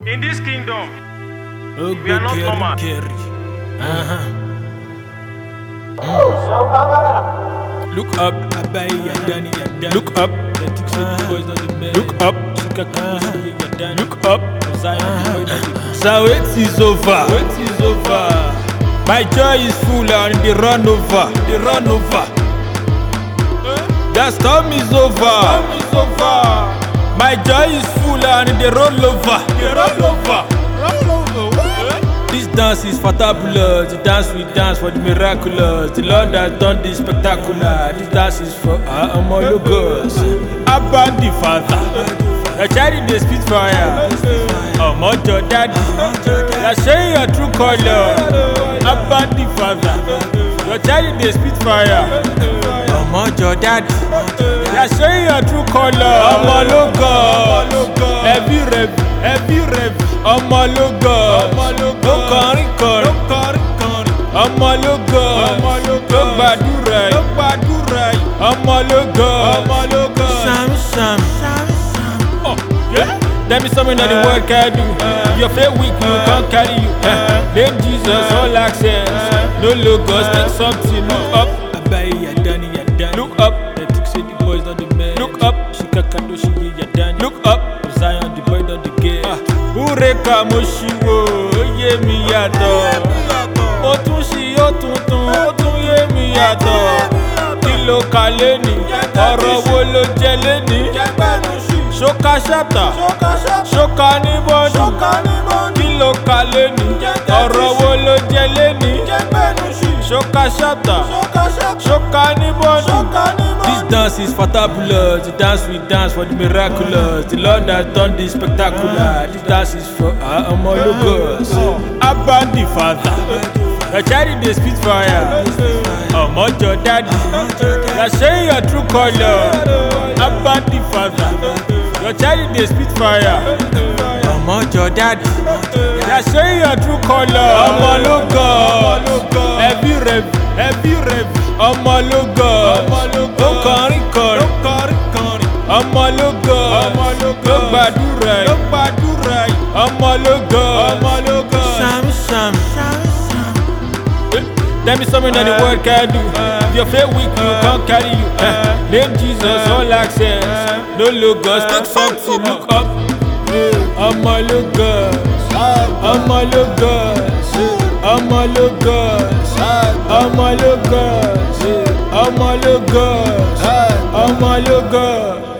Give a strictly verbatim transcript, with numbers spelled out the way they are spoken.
In this kingdom, Oh, we are not carry, normal. carry. Uh-huh. Look up, Abai, Yadani, Yadani. Look up, the Tix uh-huh. Boys on the bed. Look up, uh-huh. Look up, uh-huh. So it is over, it is over. My joy is full and the run over, the run over. The storm is over, storm is over. My joy is full and the roll over, the roll over. Roll over. What? This dance is fantabulous. The dance we dance for the miraculous. The Lord has done this spectacular. This dance is for our homologous. Abba the Father, the child in the spit fire. Omo your daddy, you showing your true color. Abba the Father, your child in the spit fire. Omo your daddy, you showing your true color. Homologous, heavy rev, heavy rev. Homologous, no kọrin kọrin. Homologous, no gbàdúrà yìí. Homologous, Sam Sam. Oh, yeah. Tell me something that the world can do. If your faith weak, you can't carry you. Name Jesus, all access. No logos, make something. Look up, Abai, Yadani, Yadani. Look up, the Tix the boys on the bed. Look up, Shikakando, Shigi, Yadani. Look up, Zion, the boy on the gate. Ureka Moshiwo, Oye mi yàtọ̀. Ó tún ṣí, ó tún tún, ó tún yé mi yàtọ̀. Kí ló ka léni? Ọ̀rọ̀ wo ló jẹ léni? Ṣóká ṣáptà, ṣóká ní bọ́ọ̀dù. Kí ló ka léni? Ọ̀rọ̀ wo ló jẹ léni? Ṣóká ṣáptà, ṣóká ní bọ́ọ̀dù. This dance is fantabulous. The dance we dance for the miraculous. The Lord has done this spectacular. This dance is for our homologous. Abba the Father, your child in the spit fire. Omo your daddy, you showing your true color. Abba the Father, your child in the spit fire. Omo your daddy, you showing your true color. Homologous, heavy rev, heavy rev. Homologous, no kọrin kọrin. Homologous, no gbàdúrà yìí. Homologous, Sam Sam. Tell me something that the world can do. If your faith weak, you can't carry you. Name Jesus, all access. No logos, make something. Look up, homologous, homologous, homologous, homologous, homologous, homologous.